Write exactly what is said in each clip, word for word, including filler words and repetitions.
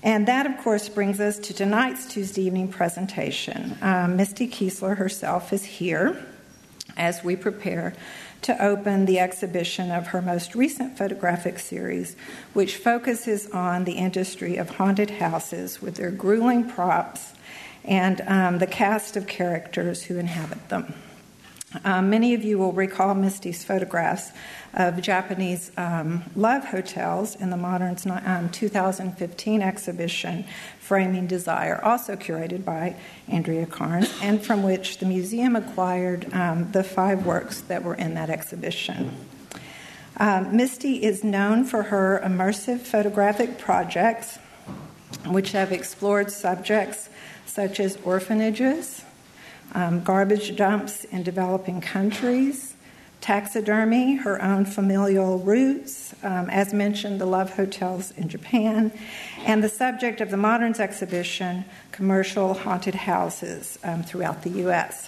And that, of course, brings us to tonight's Tuesday evening presentation. Um, Misty Kiesler herself is here as we prepare to open the exhibition of her most recent photographic series, which focuses on the industry of haunted houses with their grueling props and um, the cast of characters who inhabit them. Um, many of you will recall Misty's photographs of Japanese um, love hotels in the Modern's um, two thousand fifteen exhibition, Framing Desire, also curated by Andrea Carnes, and from which the museum acquired um, the five works that were in that exhibition. Um, Misty is known for her immersive photographic projects, which have explored subjects such as orphanages, Um, garbage dumps in developing countries, taxidermy, her own familial roots, um, as mentioned, the love hotels in Japan, and the subject of the Moderns exhibition, commercial haunted houses um, throughout the U S.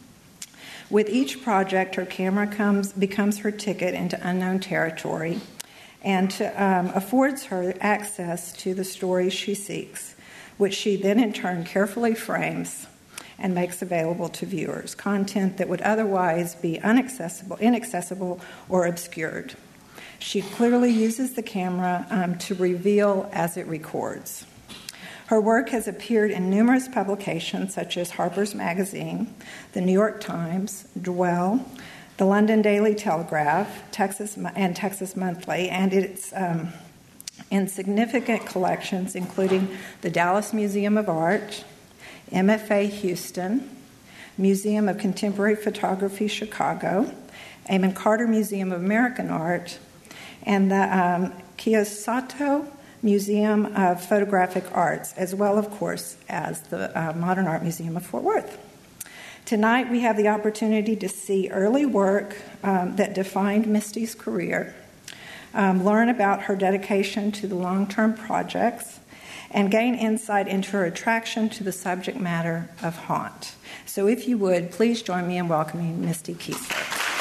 With each project, her camera comes, becomes her ticket into unknown territory and to, um, affords her access to the stories she seeks, which she then in turn carefully frames and makes available to viewers, content that would otherwise be inaccessible, inaccessible or obscured. She clearly uses the camera um, to reveal as it records. Her work has appeared in numerous publications such as Harper's Magazine, the New York Times, Dwell, the London Daily Telegraph, Texas and Texas Monthly, and it's um, in significant collections including the Dallas Museum of Art, M F A Houston, Museum of Contemporary Photography Chicago, Amon Carter Museum of American Art, and the um, Kiyosato Museum of Photographic Arts, as well, of course, as the uh, Modern Art Museum of Fort Worth. Tonight, we have the opportunity to see early work um, that defined Misty's career, um, learn about her dedication to the long-term projects, and gain insight into her attraction to the subject matter of haunt. So if you would, please join me in welcoming Misty Kiesler.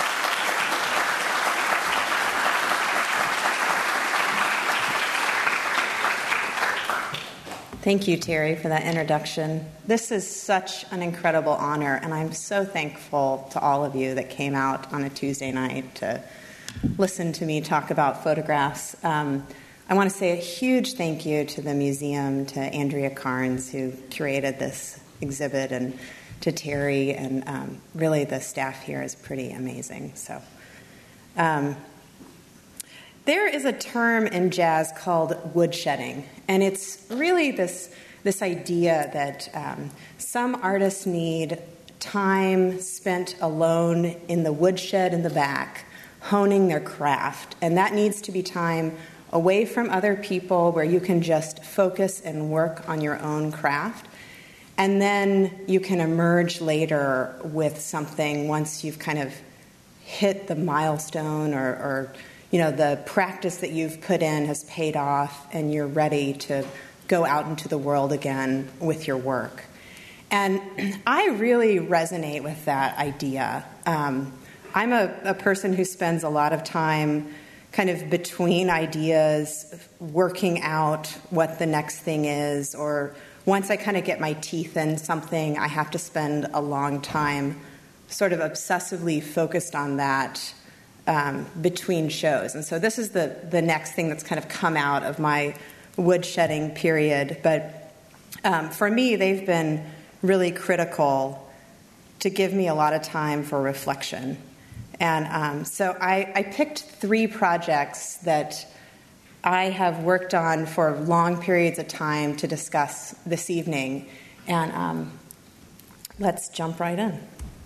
Thank you, Terry, for that introduction. This is such an incredible honor, and I'm so thankful to all of you that came out on a Tuesday night to listen to me talk about photographs. Um, I want to say a huge thank you to the museum, to Andrea Carnes, who curated this exhibit, and to Terry, and um, really the staff here is pretty amazing. So, um, there is a term in jazz called woodshedding, and it's really this this idea that um, some artists need time spent alone in the woodshed in the back, honing their craft, and that needs to be time away from other people where you can just focus and work on your own craft. And then you can emerge later with something once you've kind of hit the milestone, or, or you know, the practice that you've put in has paid off and you're ready to go out into the world again with your work. And I really resonate with that idea. Um, I'm a, a person who spends a lot of time kind of between ideas, working out what the next thing is, or once I kind of get my teeth in something, I have to spend a long time sort of obsessively focused on that um, between shows. And so this is the, the next thing that's kind of come out of my woodshedding period. But um, for me, they've been really critical to give me a lot of time for reflection. And um, so I, I picked three projects that I have worked on for long periods of time to discuss this evening. And um, let's jump right in.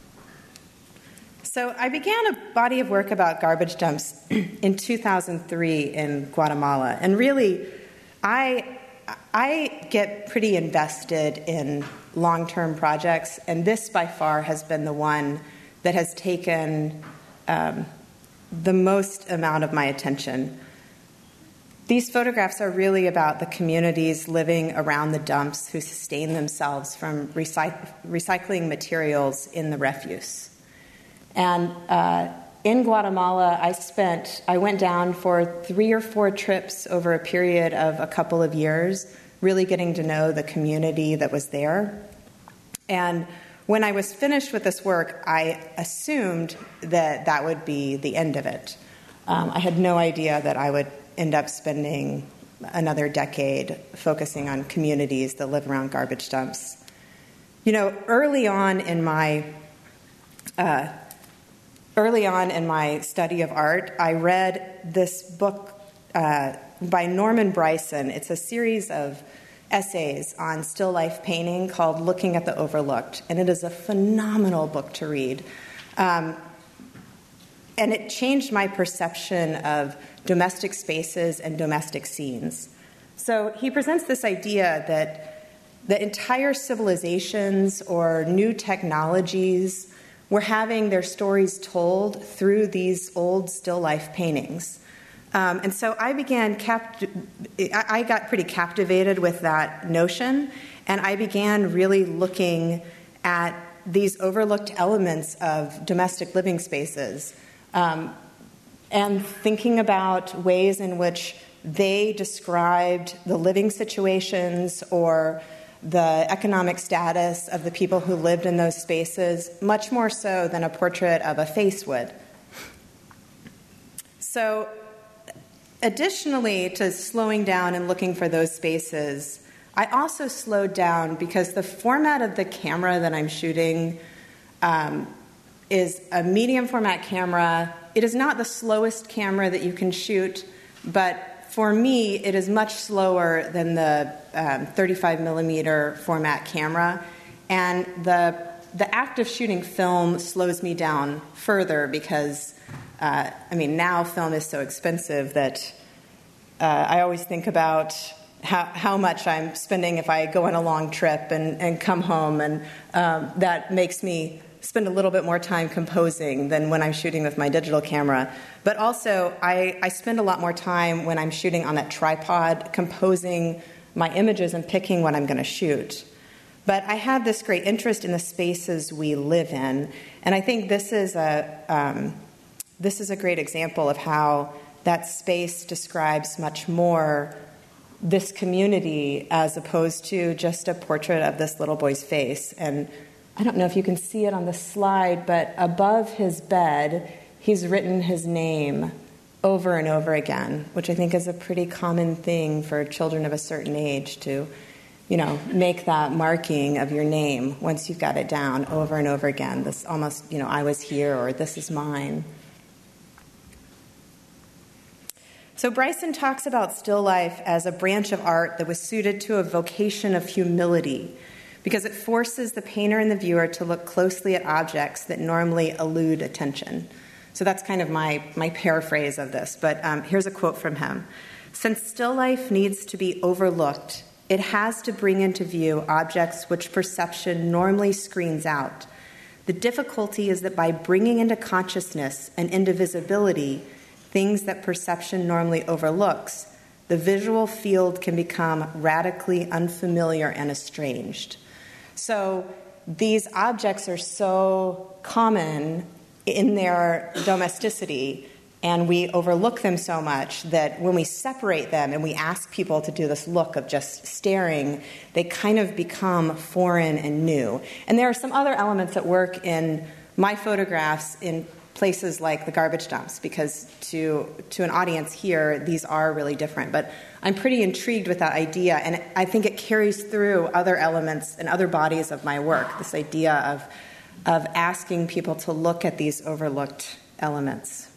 So I began a body of work about garbage dumps in two thousand three in Guatemala. And really, I, I get pretty invested in long-term projects, and this by far has been the one that has taken Um, the most amount of my attention. These photographs are really about the communities living around the dumps who sustain themselves from recy- recycling materials in the refuse. And uh, in Guatemala, I spent, I went down for three or four trips over a period of a couple of years really getting to know the community that was there. And when I was finished with this work, I assumed that that would be the end of it. Um, I had no idea that I would end up spending another decade focusing on communities that live around garbage dumps. You know, early on in my uh, early on in my study of art, I read this book uh, by Norman Bryson. It's a series of essays on still life painting called Looking at the Overlooked, and it is a phenomenal book to read. Um, and it changed my perception of domestic spaces and domestic scenes. So he presents this idea that the entire civilizations or new technologies were having their stories told through these old still life paintings. Um, and so I began, cap- I got pretty captivated with that notion, and I began really looking at these overlooked elements of domestic living spaces, um, and thinking about ways in which they described the living situations or the economic status of the people who lived in those spaces, much more so than a portrait of a face would. So, additionally to slowing down and looking for those spaces, I also slowed down because the format of the camera that I'm shooting um, is a medium format camera. It is not the slowest camera that you can shoot, but for me, it is much slower than the um, thirty-five millimeter format camera. And the, the act of shooting film slows me down further because Uh, I mean, now film is so expensive that uh, I always think about how, how much I'm spending if I go on a long trip and, and come home, and um, that makes me spend a little bit more time composing than when I'm shooting with my digital camera. But also, I, I spend a lot more time when I'm shooting on that tripod, composing my images and picking what I'm going to shoot. But I have this great interest in the spaces we live in, and I think this is a... Um, This is a great example of how that space describes much more this community as opposed to just a portrait of this little boy's face. And I don't know if you can see it on the slide, but above his bed, he's written his name over and over again, which I think is a pretty common thing for children of a certain age to, you know, make that marking of your name once you've got it down over and over again. This almost, you know, I was here, or this is mine. So Bryson talks about still life as a branch of art that was suited to a vocation of humility because it forces the painter and the viewer to look closely at objects that normally elude attention. So that's kind of my, my paraphrase of this, but um, here's a quote from him. Since still life needs to be overlooked, it has to bring into view objects which perception normally screens out. The difficulty is that by bringing into consciousness an indivisibility, things that perception normally overlooks, the visual field can become radically unfamiliar and estranged. So these objects are so common in their domesticity, and we overlook them so much that when we separate them and we ask people to do this look of just staring, they kind of become foreign and new. And there are some other elements at work in my photographs in places like the garbage dumps, because to to an audience here, these are really different. But I'm pretty intrigued with that idea, and I think it carries through other elements and other bodies of my work, this idea of, of asking people to look at these overlooked elements.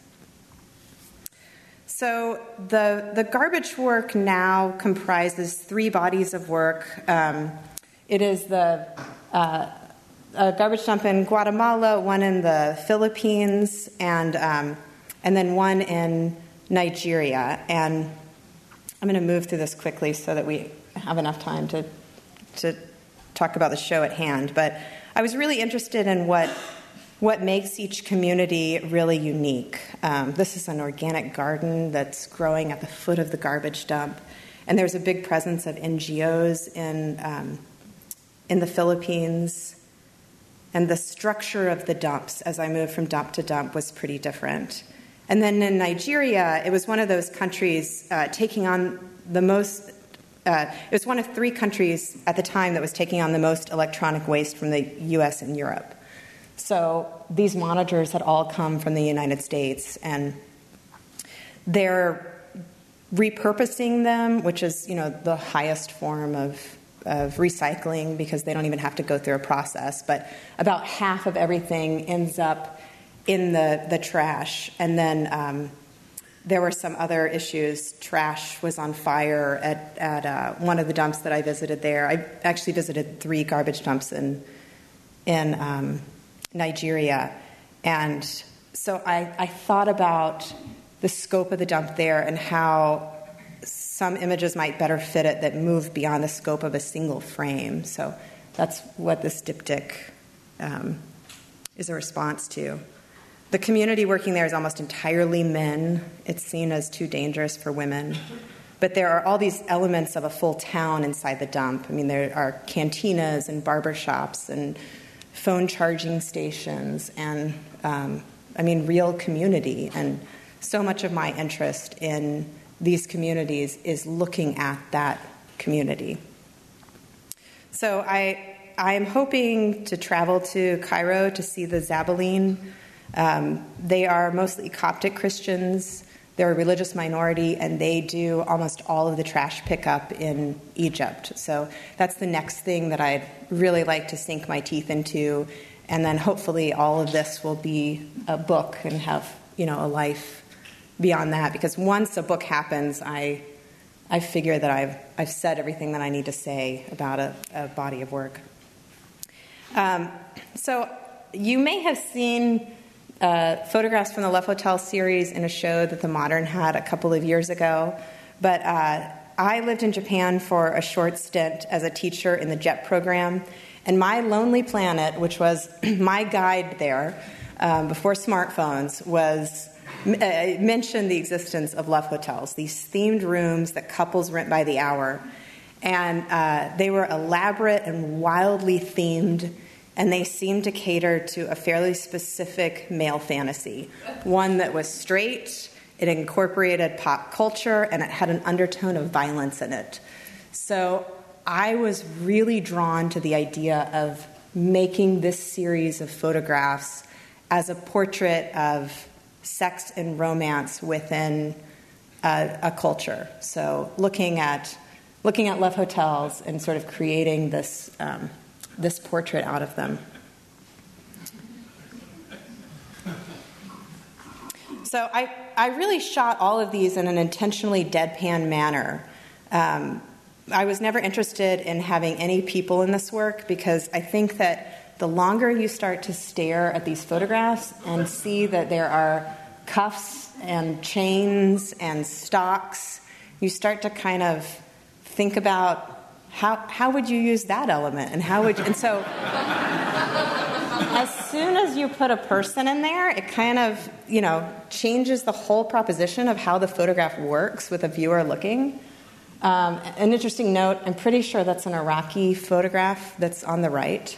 So the, the garbage work now comprises three bodies of work. Um, it is the... Uh, a garbage dump in Guatemala, one in the Philippines, and um, and then one in Nigeria. And I'm going to move through this quickly so that we have enough time to to talk about the show at hand. But I was really interested in what what makes each community really unique. Um, this is an organic garden that's growing at the foot of the garbage dump, and there's a big presence of N G Os in um, in the Philippines. And the structure of the dumps as I moved from dump to dump was pretty different. And then in Nigeria, it was one of those countries uh, taking on the most uh, it was one of three countries at the time that was taking on the most electronic waste from the U S and Europe. So these monitors had all come from the United States, and they're repurposing them, which is, you know, the highest form of, of recycling because they don't even have to go through a process. But about half of everything ends up in the, the trash. And then um, there were some other issues. Trash was on fire at, at uh, one of the dumps that I visited there. I actually visited three garbage dumps in, in um, Nigeria. And so I, I thought about the scope of the dump there and how some images might better fit it that move beyond the scope of a single frame. So that's what this diptych um, is a response to. The community working there is almost entirely men. It's seen as too dangerous for women. But there are all these elements of a full town inside the dump. I mean, there are cantinas and barber shops and phone charging stations and, um, I mean, real community. And so much of my interest in these communities is looking at that community. So I, I am hoping to travel to Cairo to see the Zabaleen. Um, they are mostly Coptic Christians. They're a religious minority, and they do almost all of the trash pickup in Egypt. So that's the next thing that I'd really like to sink my teeth into. And then hopefully all of this will be a book and have, you know, a life beyond that, because once a book happens, I I figure that I've I've said everything that I need to say about a, a body of work. Um, so you may have seen uh, photographs from the Love Hotel series in a show that The Modern had a couple of years ago, but uh, I lived in Japan for a short stint as a teacher in the JET program, and My Lonely Planet, which was my guide there um, before smartphones, was Uh, mentioned the existence of love hotels, these themed rooms that couples rent by the hour. And uh, they were elaborate and wildly themed, and they seemed to cater to a fairly specific male fantasy, one that was straight, it incorporated pop culture, and it had an undertone of violence in it. So I was really drawn to the idea of making this series of photographs as a portrait of sex and romance within a, a culture. So looking at looking at love hotels and sort of creating this um, this portrait out of them. So I I really shot all of these in an intentionally deadpan manner. Um, I was never interested in having any people in this work because I think that the longer you start to stare at these photographs and see that there are cuffs and chains and stocks, you start to kind of think about how how would you use that element, and how would you, and so as soon as you put a person in there, it kind of, you know, changes the whole proposition of how the photograph works with a viewer looking. Um, an interesting note, I'm pretty sure that's an Iraqi photograph that's on the right.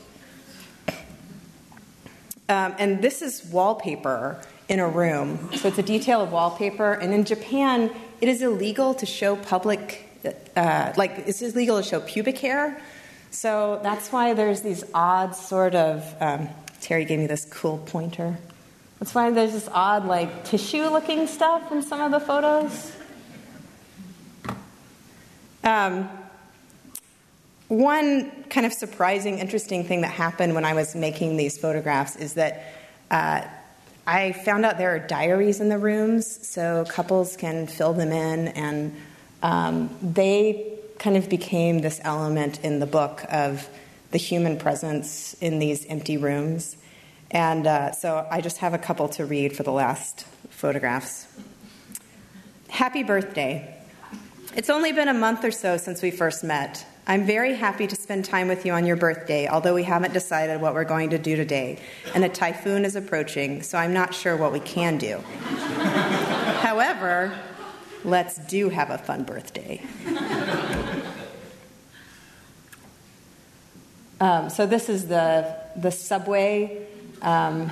Um, and this is wallpaper in a room. So it's a detail of wallpaper. And in Japan, it is illegal to show public, uh, like it's illegal to show pubic hair. So that's why there's these odd sort of, um, Terry gave me this cool pointer. That's why there's this odd, like, tissue-looking stuff in some of the photos. Um, one kind of surprising, interesting thing that happened when I was making these photographs is that uh, I found out there are diaries in the rooms, so couples can fill them in, and um, they kind of became this element in the book of the human presence in these empty rooms. And uh, so I just have a couple to read for the last photographs. Happy birthday. It's only been a month or so since we first met. I'm very happy to spend time with you on your birthday, although we haven't decided what we're going to do today, and a typhoon is approaching, so I'm not sure what we can do. However, let's do have a fun birthday. Um, so this is the the subway, um,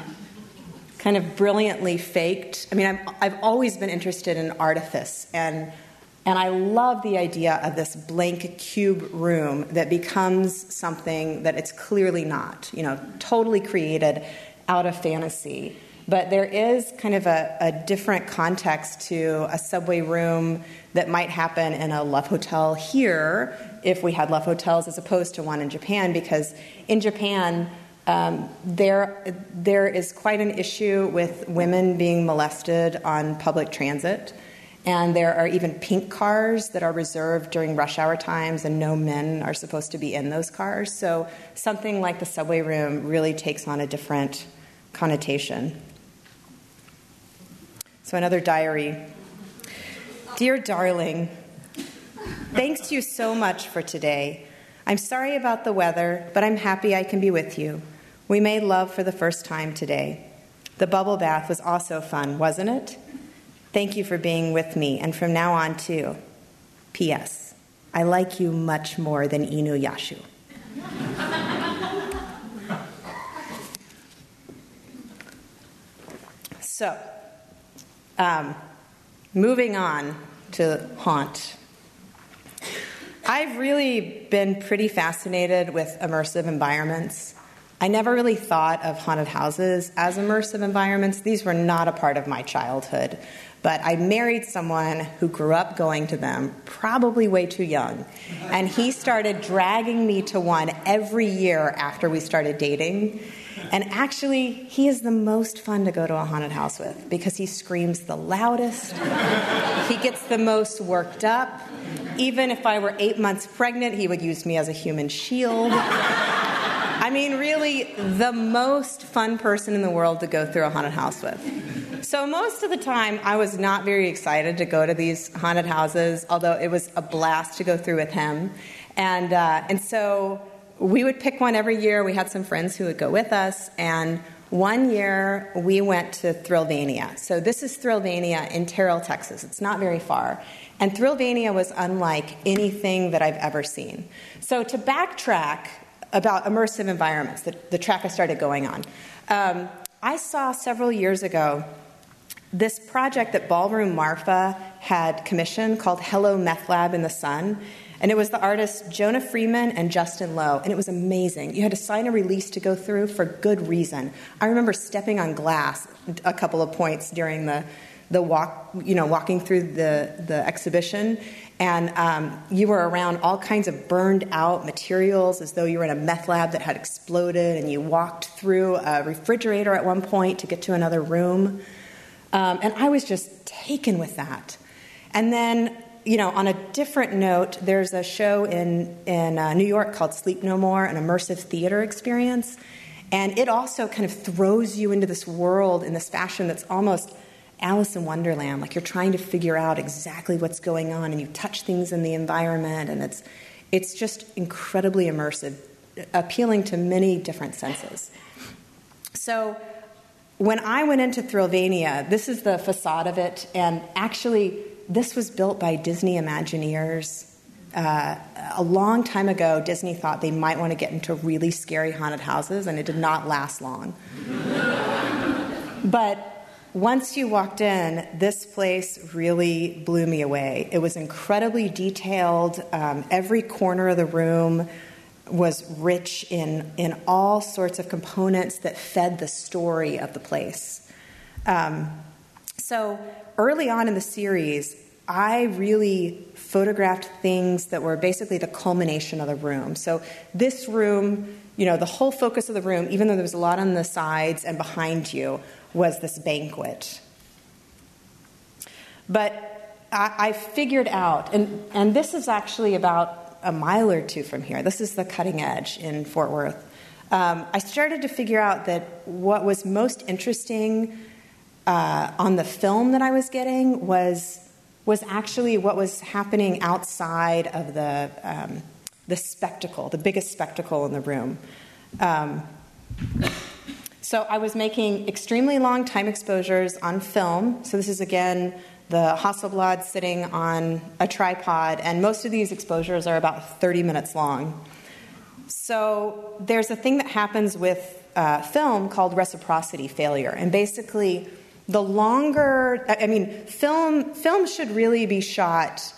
kind of brilliantly faked. I mean, I'm, I've always been interested in artifice, and And I love the idea of this blank cube room that becomes something that it's clearly not, you know, totally created out of fantasy. But there is kind of a, a different context to a subway room that might happen in a love hotel here if we had love hotels as opposed to one in Japan, because in Japan, um, there there is quite an issue with women being molested on public transit. And there are even pink cars that are reserved during rush hour times, and no men are supposed to be in those cars. So something like the subway room really takes on a different connotation. So another diary. Dear darling, thanks you so much for today. I'm sorry about the weather, but I'm happy I can be with you. We made love for the first time today. The bubble bath was also fun, wasn't it? Thank you for being with me, and from now on, too. P S. I like you much more than Inuyasha. So, um, moving on to Haunt. I've really been pretty fascinated with immersive environments. I never really thought of haunted houses as immersive environments. These were not a part of my childhood. But I married someone who grew up going to them, probably way too young. And he started dragging me to one every year after we started dating. And actually, he is the most fun to go to a haunted house with because he screams the loudest. He gets the most worked up. Even if I were eight months pregnant, he would use me as a human shield. I mean, really, the most fun person in the world to go through a haunted house with. So most of the time, I was not very excited to go to these haunted houses, although it was a blast to go through with him. And uh, and so we would pick one every year. We had some friends who would go with us. And one year, we went to Thrillvania. So this is Thrillvania in Terrell, Texas. It's not very far. And Thrillvania was unlike anything that I've ever seen. So to backtrack about immersive environments, the, the track I started going on, um, I saw several years ago this project that Ballroom Marfa had commissioned called Hello Meth Lab in the Sun. And it was the artists Jonah Freeman and Justin Lowe. And it was amazing. You had to sign a release to go through for good reason. I remember stepping on glass a couple of points during the, the walk, you know, walking through the, the exhibition. And um, you were around all kinds of burned out materials as though you were in a meth lab that had exploded. And you walked through a refrigerator at one point to get to another room. Um, and I was just taken with that. And then, you know, on a different note, there's a show in, in uh, New York called Sleep No More, an immersive theater experience. And it also kind of throws you into this world in this fashion that's almost Alice in Wonderland. Like you're trying to figure out exactly what's going on, and you touch things in the environment, and it's it's just incredibly immersive, appealing to many different senses. So when I went into Thrillvania, this is the facade of it, and actually this was built by Disney Imagineers. Uh, a long time ago, Disney thought they might want to get into really scary haunted houses, and it did not last long. But once you walked in, this place really blew me away. It was incredibly detailed. Um, every corner of the room was rich in, in all sorts of components that fed the story of the place. Um, so early on in the series, I really photographed things that were basically the culmination of the room. So this room, you know, the whole focus of the room, even though there was a lot on the sides and behind you, was this banquet. But I, I figured out, and, and this is actually about a mile or two from here. This is the Cutting Edge in Fort Worth. Um, I started to figure out that what was most interesting uh, on the film that I was getting was was actually what was happening outside of the um, the spectacle, the biggest spectacle in the room. Um, so I was making extremely long time exposures on film. So this is, again, the Hasselblad sitting on a tripod, and most of these exposures are about thirty minutes long. So there's a thing that happens with uh, film called reciprocity failure, and basically the longer, I mean, film film should really be shot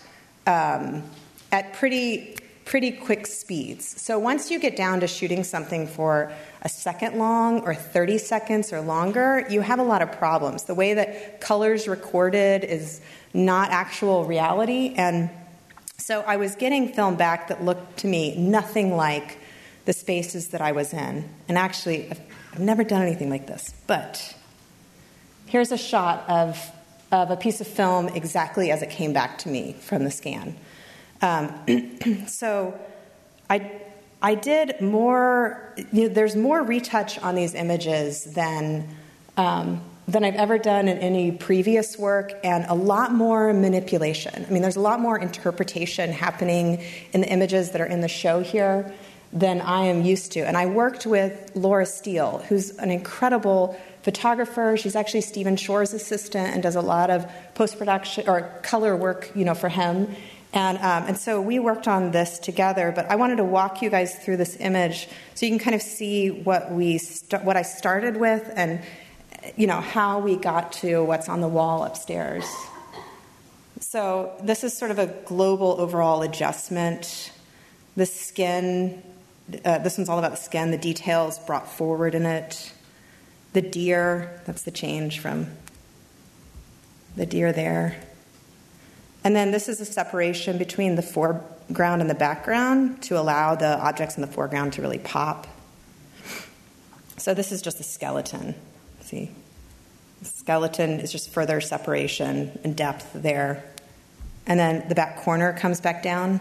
um, at pretty pretty quick speeds. So once you get down to shooting something for a second long or thirty seconds or longer, you have a lot of problems. The way that color's recorded is not actual reality. And so I was getting film back that looked to me nothing like the spaces that I was in. And actually, I've, I've never done anything like this. But here's a shot of, of a piece of film exactly as it came back to me from the scan. Um, so I, I did more, you know, there's more retouch on these images than, um, than I've ever done in any previous work, and a lot more manipulation. I mean, there's a lot more interpretation happening in the images that are in the show here than I am used to. And I worked with Laura Steele, who's an incredible photographer. She's actually Stephen Shore's assistant and does a lot of post-production or color work, you know, for him. And um, and so we worked on this together, but I wanted to walk you guys through this image so you can kind of see what we st- what I started with, and you know how we got to what's on the wall upstairs. So this is sort of a global overall adjustment. The skin, uh, this one's all about the skin. The details brought forward in it. The deer, that's the change from the deer there. And then this is a separation between the foreground and the background to allow the objects in the foreground to really pop. So this is just a skeleton. See? The skeleton is just further separation and depth there. And then the back corner comes back down.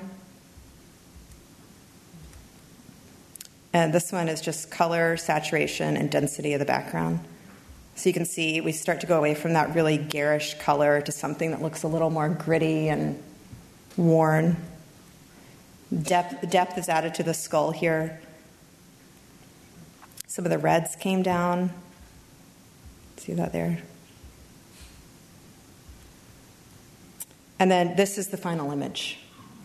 And this one is just color, saturation, and density of the background. So you can see we start to go away from that really garish color to something that looks a little more gritty and worn. Depth, depth is added to the skull here. Some of the reds came down. See that there? And then this is the final image.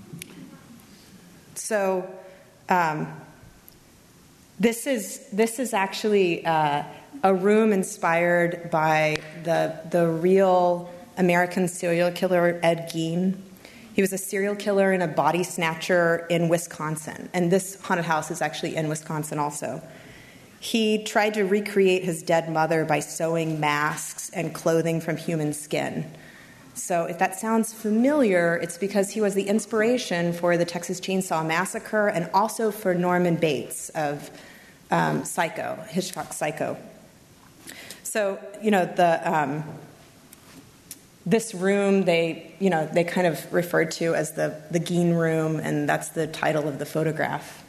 So um, this is this is actually uh, a room inspired by the the real American serial killer Ed Gein. He was a serial killer and a body snatcher in Wisconsin, and this haunted house is actually in Wisconsin also. He tried to recreate his dead mother by sewing masks and clothing from human skin. So if that sounds familiar, it's because he was the inspiration for the Texas Chainsaw Massacre and also for Norman Bates of um, Psycho, Hitchcock's Psycho. So, you know, the um, this room they, you know, they kind of referred to as the, the Gein room, and that's the title of the photograph.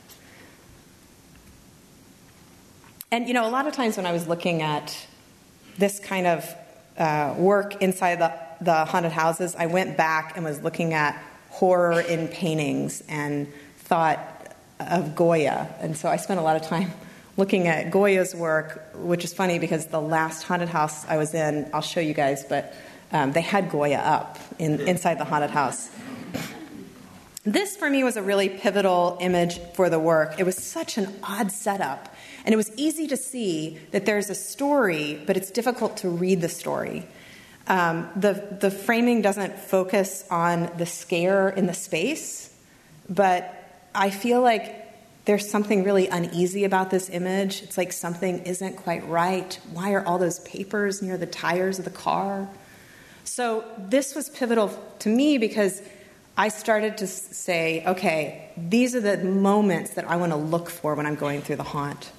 And, you know, a lot of times when I was looking at this kind of uh, work inside the, the haunted houses, I went back and was looking at horror in paintings and thought of Goya. And so I spent a lot of time looking at Goya's work, which is funny because the last haunted house I was in, I'll show you guys, but um, they had Goya up in, inside the haunted house. This, for me, was a really pivotal image for the work. It was such an odd setup. And it was easy to see that there's a story, but it's difficult to read the story. Um, the, the framing doesn't focus on the scare in the space, but I feel like there's something really uneasy about this image. It's like something isn't quite right. Why are all those papers near the tires of the car? So this was pivotal to me because I started to say, okay, these are the moments that I want to look for when I'm going through the haunt.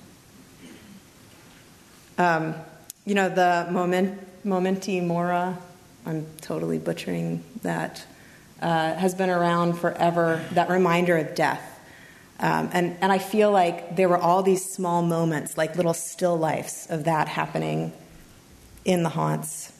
Um, you know, the moment, Momenti Mora, I'm totally butchering that, uh, has been around forever, that reminder of death. Um, and, and I feel like there were all these small moments, like little still lifes of that happening in the haunts.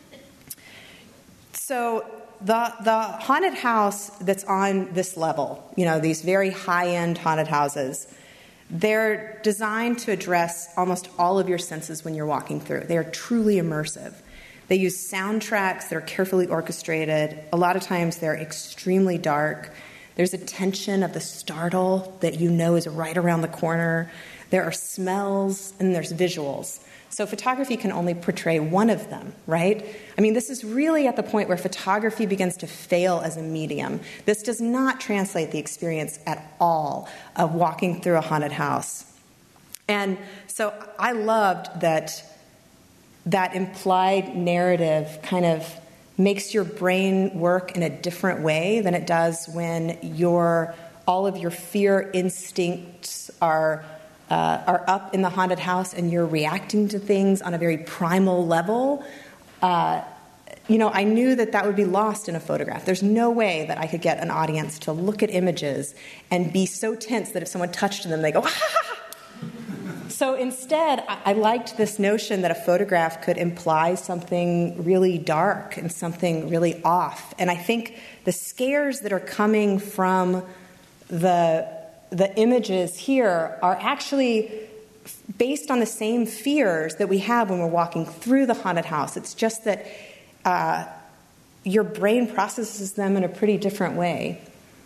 So the the haunted house that's on this level, you know, these very high-end haunted houses, they're designed to address almost all of your senses when you're walking through. They are truly immersive. They use soundtracks that are carefully orchestrated. A lot of times they're extremely dark. There's a tension of the startle that you know is right around the corner. There are smells and there's visuals. So photography can only portray one of them, right? I mean, this is really at the point where photography begins to fail as a medium. This does not translate the experience at all of walking through a haunted house. And so I loved that that implied narrative kind of makes your brain work in a different way than it does when your all of your fear instincts are uh, are up in the haunted house and you're reacting to things on a very primal level. Uh, you know, I knew that that would be lost in a photograph. There's no way that I could get an audience to look at images and be so tense that if someone touched them, they go, ha ha ha. So instead, I liked this notion that a photograph could imply something really dark and something really off. And I think the scares that are coming from the, the images here are actually based on the same fears that we have when we're walking through the haunted house. It's just that uh, your brain processes them in a pretty different way.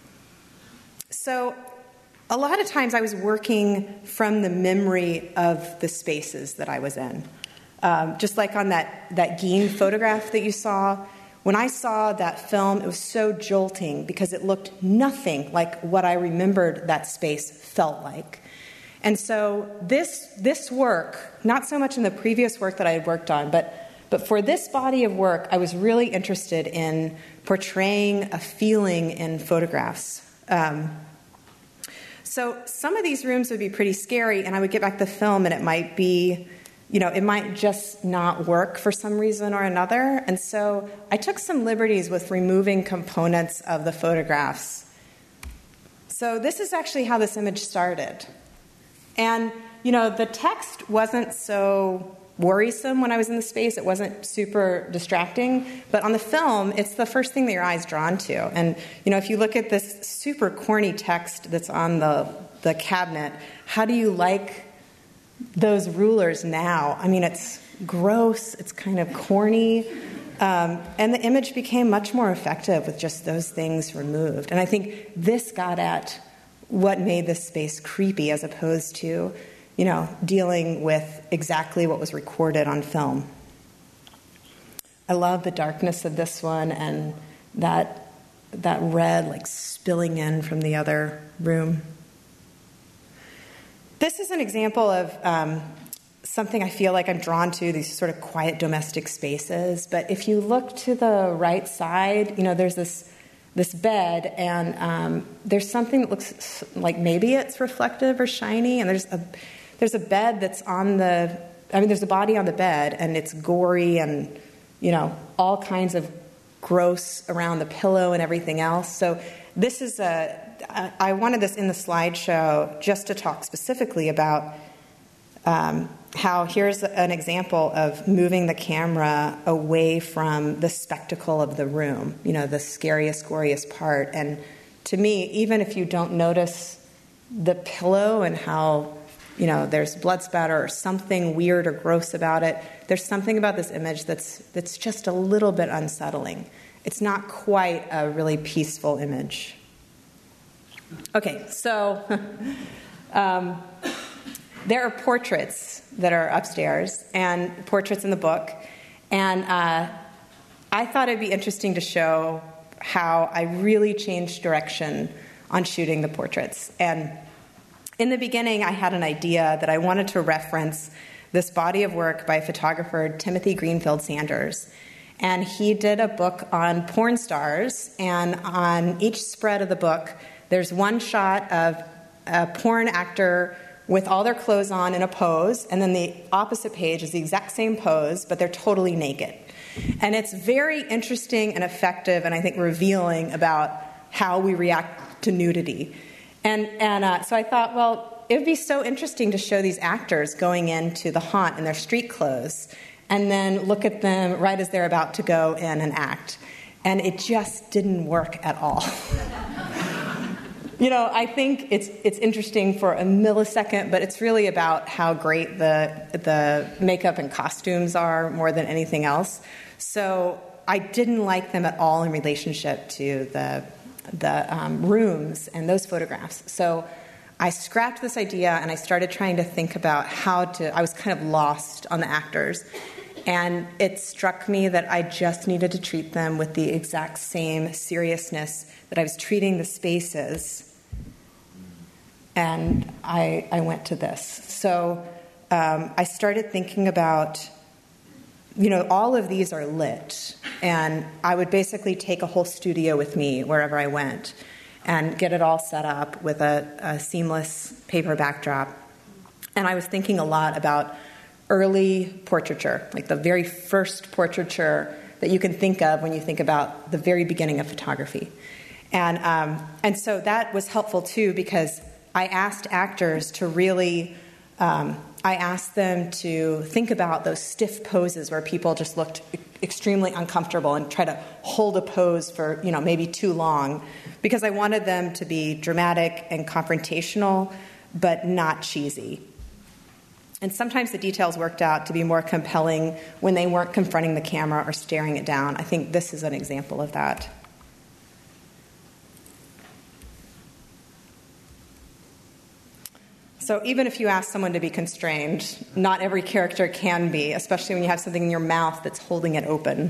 So a lot of times I was working from the memory of the spaces that I was in. Um, just like on that, that Gein photograph that you saw, when I saw that film, it was so jolting because it looked nothing like what I remembered that space felt like. And so this, this work, not so much in the previous work that I had worked on, but, but for this body of work, I was really interested in portraying a feeling in photographs. Um, So some of these rooms would be pretty scary, and I would get back the film, and it might be, you know, it might just not work for some reason or another. And so I took some liberties with removing components of the photographs. So this is actually how this image started. And, you know, the text wasn't so worrisome when I was in the space. It wasn't super distracting. But on the film, it's the first thing that your eye's drawn to. And, you know, if you look at this super corny text that's on the, the cabinet, how do you like those rulers now? I mean, it's gross. It's kind of corny. Um, and the image became much more effective with just those things removed. And I think this got at what made this space creepy as opposed to, you know, dealing with exactly what was recorded on film. I love the darkness of this one and that that red like spilling in from the other room. This is an example of um, something I feel like I'm drawn to, these sort of quiet domestic spaces. But if you look to the right side, you know, there's this this bed, and um, there's something that looks like maybe it's reflective or shiny, and there's a There's a bed that's on the, I mean, there's a body on the bed, and it's gory and, you know, all kinds of gross around the pillow and everything else. So this is a, I wanted this in the slideshow just to talk specifically about um, how here's an example of moving the camera away from the spectacle of the room, you know, the scariest, goriest part. And to me, even if you don't notice the pillow and how, you know, there's blood spatter or something weird or gross about it, there's something about this image that's that's just a little bit unsettling. It's not quite a really peaceful image. Okay, so um, there are portraits that are upstairs and portraits in the book, and uh, I thought it'd be interesting to show how I really changed direction on shooting the portraits. And in the beginning, I had an idea that I wanted to reference this body of work by photographer Timothy Greenfield Sanders. And he did a book on porn stars, and on each spread of the book, there's one shot of a porn actor with all their clothes on in a pose, and then the opposite page is the exact same pose, but they're totally naked. And it's very interesting and effective, and I think revealing about how we react to nudity. And, and uh, so I thought, well, it would be so interesting to show these actors going into the haunt in their street clothes and then look at them right as they're about to go in and act. And it just didn't work at all. You know, I think it's it's interesting for a millisecond, but it's really about how great the the makeup and costumes are more than anything else. So I didn't like them at all in relationship to the the um, rooms and those photographs. So I scrapped this idea and I started trying to think about how to, I was kind of lost on the actors. And it struck me that I just needed to treat them with the exact same seriousness that I was treating the spaces. And I, I went to this. So um, I started thinking about, you know, all of these are lit. And I would basically take a whole studio with me wherever I went and get it all set up with a, a seamless paper backdrop. And I was thinking a lot about early portraiture, like the very first portraiture that you can think of when you think about the very beginning of photography. And um, and so that was helpful, too, because I asked actors to really, um, I asked them to think about those stiff poses where people just looked extremely uncomfortable and try to hold a pose for, you know, maybe too long, because I wanted them to be dramatic and confrontational, but not cheesy. And sometimes the details worked out to be more compelling when they weren't confronting the camera or staring it down. I think this is an example of that. So even if you ask someone to be constrained, not every character can be, especially when you have something in your mouth that's holding it open.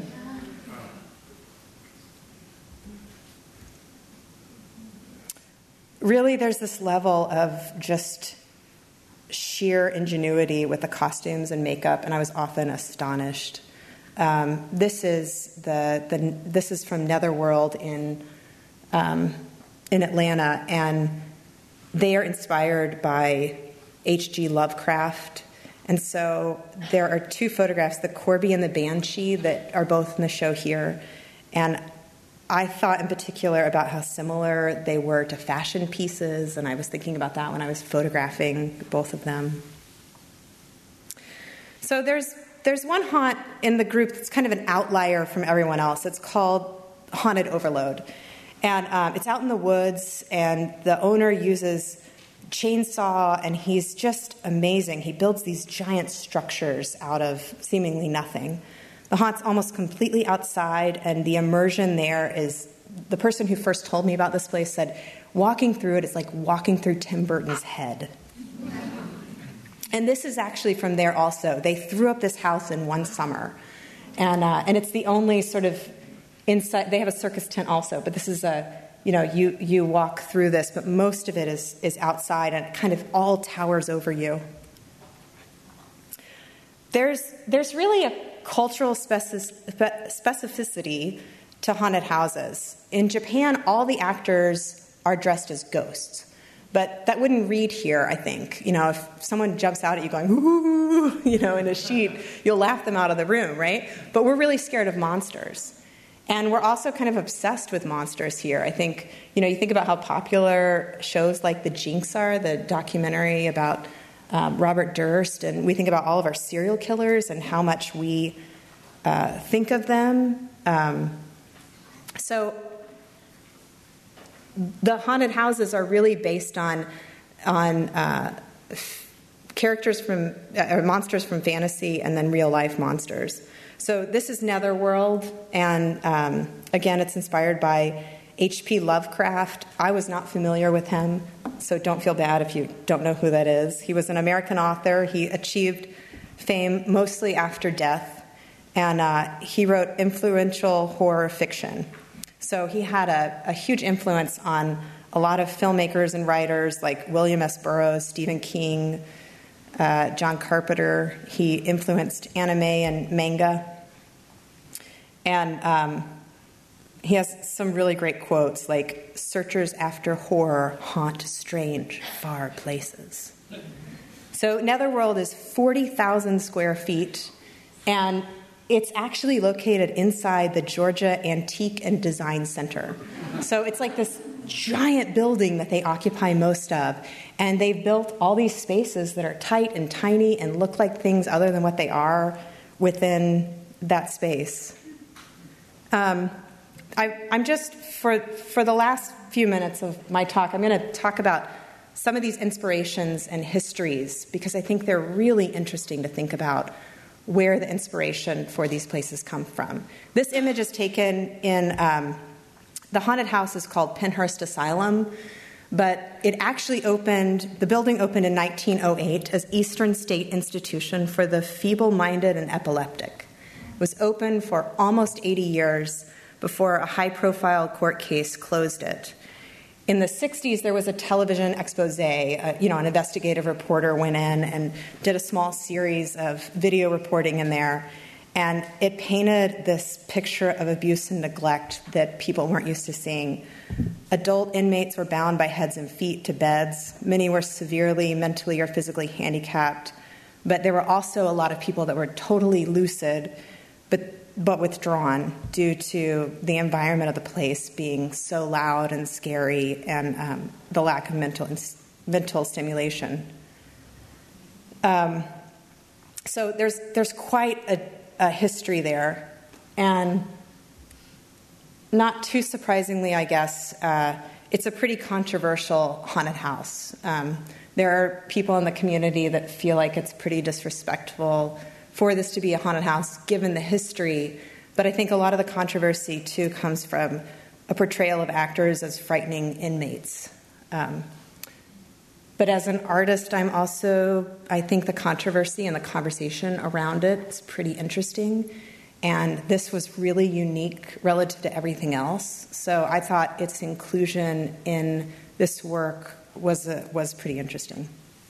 Really, there's this level of just sheer ingenuity with the costumes and makeup, and I was often astonished. Um, this is the, the this is from Netherworld in um, in Atlanta, and they are inspired by H G Lovecraft. And so there are two photographs, the Corby and the Banshee, that are both in the show here. And I thought in particular about how similar they were to fashion pieces, and I was thinking about that when I was photographing both of them. So there's there's one haunt in the group that's kind of an outlier from everyone else. It's called Haunted Overload. And um, it's out in the woods, and the owner uses chainsaw, and he's just amazing. He builds these giant structures out of seemingly nothing. The haunt's almost completely outside, and the immersion there is, the person who first told me about this place said, walking through it is like walking through Tim Burton's head. And this is actually from there also. They threw up this house in one summer. And uh, and it's the only sort of inside, they have a circus tent also, but this is a, you know, you, you walk through this, but most of it is, is outside, and it kind of all towers over you. There's, there's really a cultural specific, specificity to haunted houses. In Japan, all the actors are dressed as ghosts. But that wouldn't read here, I think. You know, if someone jumps out at you going, ooh, you know, in a sheet, you'll laugh them out of the room, right? But we're really scared of monsters. And we're also kind of obsessed with monsters here. I think, you know, you think about how popular shows like The Jinx are, the documentary about um, Robert Durst, and we think about all of our serial killers and how much we uh, think of them. Um, so the haunted houses are really based on on uh, f- characters from uh, monsters from fantasy and then real life monsters. So this is Netherworld, and um, again, it's inspired by H P Lovecraft. I was not familiar with him, so don't feel bad if you don't know who that is. He was an American author. He achieved fame mostly after death, and uh, he wrote influential horror fiction. So he had a, a huge influence on a lot of filmmakers and writers like William S. Burroughs, Stephen King, uh, John Carpenter. He influenced anime and manga. And um, he has some really great quotes like, "Searchers after horror haunt strange, far places." So Netherworld is forty thousand square feet, and it's actually located inside the Georgia Antique and Design Center. So it's like this giant building that they occupy most of, and they've built all these spaces that are tight and tiny and look like things other than what they are within that space. Um, I, I'm just, for, for the last few minutes of my talk, I'm going to talk about some of these inspirations and histories, because I think they're really interesting to think about where the inspiration for these places come from. This image is taken in, um, the haunted house is called Penhurst Asylum, But it actually opened, the building opened in nineteen oh eight as Eastern State Institution for the Feeble-Minded and Epileptic. It was open for almost eighty years before a high-profile court case closed it. In the sixties, there was a television expose. Uh, you know, an investigative reporter went in and did a small series of video reporting in there, and it painted this picture of abuse and neglect that people weren't used to seeing. Adult inmates were bound by heads and feet to beds. Many were severely mentally or physically handicapped, but there were also a lot of people that were totally lucid, but but withdrawn due to the environment of the place being so loud and scary and um, the lack of mental mental stimulation. Um, so there's there's quite a, a history there, and not too surprisingly, I guess, uh, it's a pretty controversial haunted house. Um, there are people in the community that feel like it's pretty disrespectful for this to be a haunted house, given the history. But I think a lot of the controversy, too, comes from a portrayal of actors as frightening inmates. Um, but as an artist, I'm also, I think the controversy and the conversation around it is pretty interesting. And this was really unique relative to everything else. So I thought its inclusion in this work was, uh, was pretty interesting.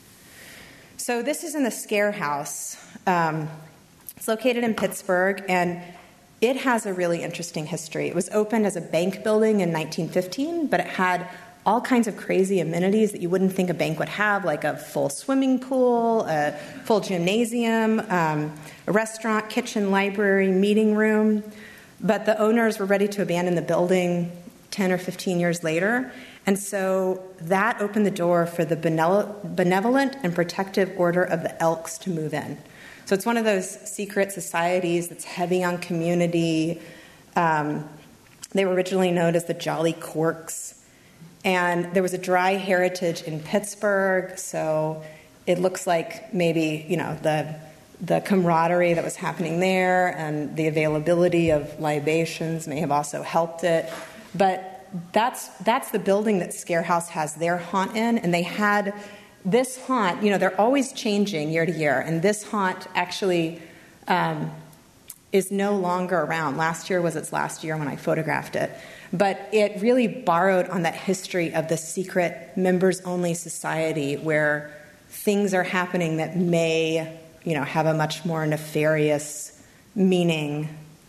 So this is in the Scare House. Um, it's located in Pittsburgh, and it has a really interesting history. It was opened as a bank building in nineteen fifteen, but it had all kinds of crazy amenities that you wouldn't think a bank would have, like a full swimming pool, a full gymnasium, um, a restaurant, kitchen, library, meeting room. But the owners were ready to abandon the building ten or fifteen years later. And so that opened the door for the Benevolent and Protective Order of the Elks to move in. So it's one of those secret societies that's heavy on community. Um, they were originally known as the Jolly Corks. And there was a dry heritage in Pittsburgh, so it looks like maybe, you know, the the camaraderie that was happening there and the availability of libations may have also helped it. But that's that's the building that Scare House has their haunt in, and they had this haunt, you know, they're always changing year to year, and this haunt actually um, is no longer around. Last year was its last year when I photographed it. But it really borrowed on that history of the secret members-only society where things are happening that may, you know, have a much more nefarious meaning.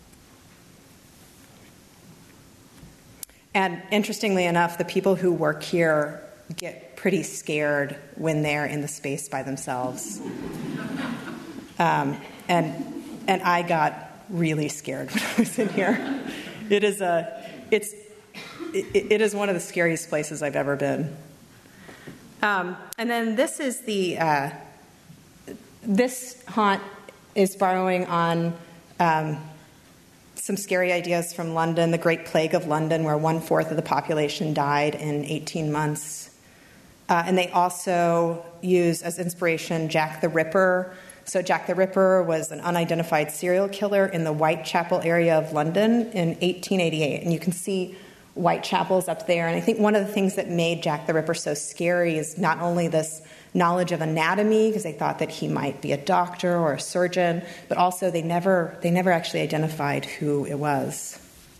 And interestingly enough, the people who work here get pretty scared when they're in the space by themselves. Um, and and I got really scared when I was in here. It is a It's, it, it is one of the scariest places I've ever been. Um, and then this is the, uh, this haunt is borrowing on um, some scary ideas from London, the Great Plague of London, where one-fourth of the population died in eighteen months. Uh, and they also use as inspiration Jack the Ripper. So Jack the Ripper was an unidentified serial killer in the Whitechapel area of London in eighteen eighty-eight. And you can see Whitechapel's up there. And I think one of the things that made Jack the Ripper so scary is not only this knowledge of anatomy, because they thought that he might be a doctor or a surgeon, but also they never they never actually identified who it was.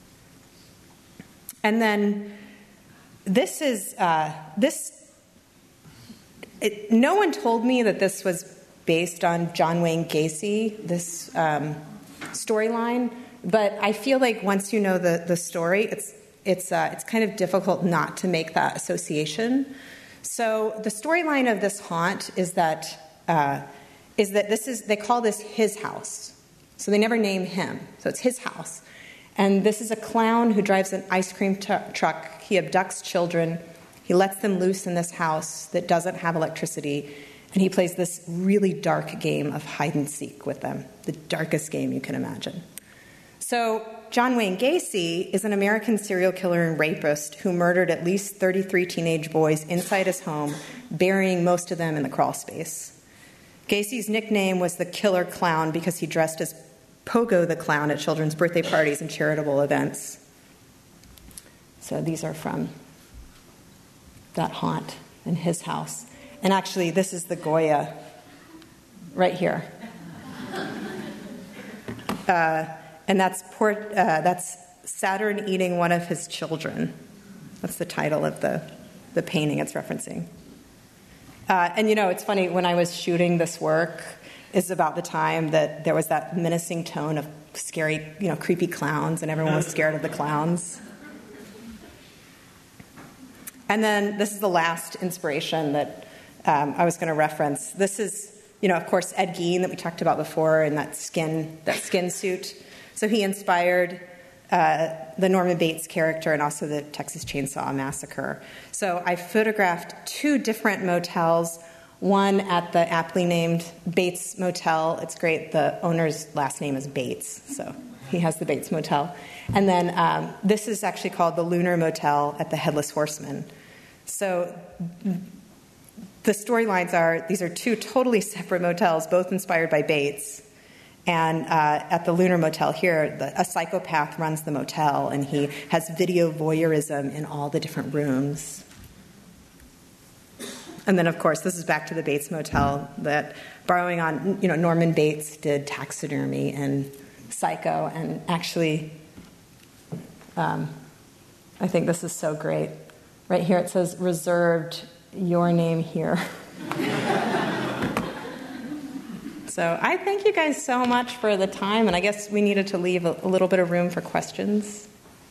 And then this is, uh, this, it, no one told me that this was based on John Wayne Gacy, this um, storyline. But I feel like once you know the, the story, it's it's uh, it's kind of difficult not to make that association. So the storyline of this haunt is that uh, is that this is they call this his house. So they never name him. So it's his house. And this is a clown who drives an ice cream t- truck. He abducts children. He lets them loose in this house that doesn't have electricity. And he plays this really dark game of hide and seek with them, the darkest game you can imagine. So John Wayne Gacy is an American serial killer and rapist who murdered at least thirty-three teenage boys inside his home, burying most of them in the crawl space. Gacy's nickname was the Killer Clown because he dressed as Pogo the Clown at children's birthday parties and charitable events. So these are from that haunt in his house. And actually, this is the Goya right here. Uh, and that's port, uh, that's Saturn eating one of his children. That's the title of the, the painting it's referencing. Uh, and, you know, it's funny, when I was shooting this work, is about the time that there was that menacing tone of scary, you know, creepy clowns, and everyone was scared of the clowns. And then this is the last inspiration that um, I was going to reference. This is, you know, of course, Ed Gein that we talked about before in that skin, that skin suit. So he inspired uh, the Norman Bates character and also the Texas Chainsaw Massacre. So I photographed two different motels, one at the aptly named Bates Motel. It's great. The owner's last name is Bates, so he has the Bates Motel. And then um, this is actually called the Lunar Motel at the Headless Horseman. So the storylines are, these are two totally separate motels, both inspired by Bates. And uh, at the Lunar Motel here, the, a psychopath runs the motel, and he has video voyeurism in all the different rooms. And then, of course, this is back to the Bates Motel, that borrowing on, you know, Norman Bates did taxidermy and Psycho, and actually, um, I think this is so great. Right here it says, reserved your name here. So I thank you guys so much for the time, and I guess we needed to leave a, a little bit of room for questions.